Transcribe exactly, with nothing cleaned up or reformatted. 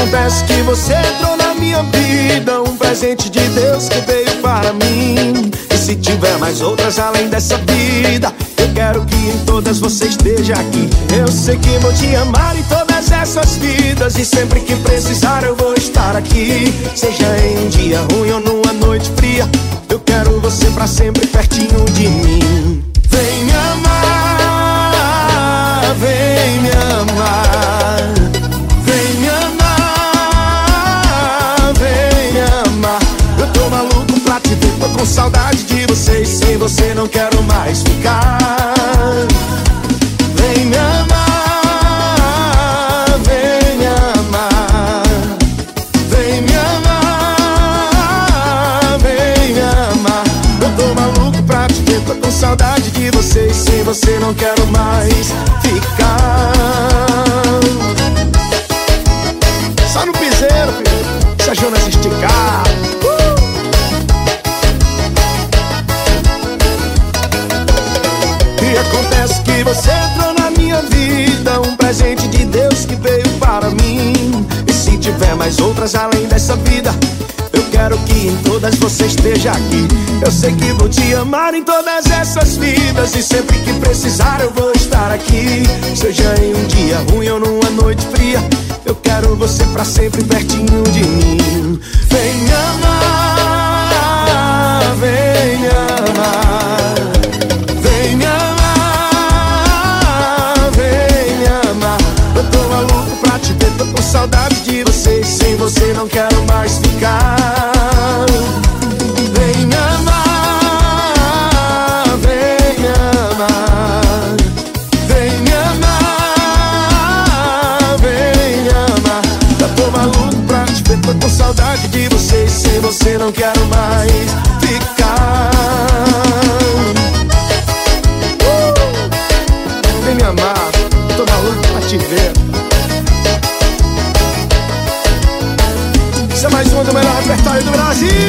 acontece que você entrou na minha vida, um presente de Deus que veio para mim. E se tiver mais outras além dessa vida, eu quero que em todas você esteja aqui. Eu sei que vou te amar em todas essas vidas, e sempre que precisar eu vou estar aqui. Seja em um dia ruim ou numa noite fria, eu quero você pra sempre pertinho de mim. Vem me amar, vem me amar, vem me amar, vem me amar. Eu tô maluco pra te ver, tô com saudade de você, e sem você não quero mais ficar. Vem me amar, vem me amar, vem me amar, vem me amar. Eu tô maluco pra te ver, tô com saudade de você, e sem você não quero mais ficar. Só no piseiro, filho, se a Jonas esticar. uh! E acontece que você entrou na minha vida, um presente de Deus que veio para mim. E se tiver mais outras além dessa vida, eu quero que em todas você esteja aqui. Eu sei que vou te amar em todas essas vidas, e sempre que precisar eu vou estar aqui. Seja em um dia ruim ou numa noite fria, eu quero você pra sempre pertinho de mim. Vem me amar, vem me amar, vem me amar, vem me amar. Eu tô maluco pra te ver, tô com saudade de você, e sem você não quero mais ficar. Vem me amar, vem me amar, vem me amar, vem me amar. Eu tô maluco pra te ver, tô com saudade de você, e sem você não quero mais ficar. uh! Vem me amar, tô maluco pra te ver. Isso é mais uma do melhor repertório do Brasil.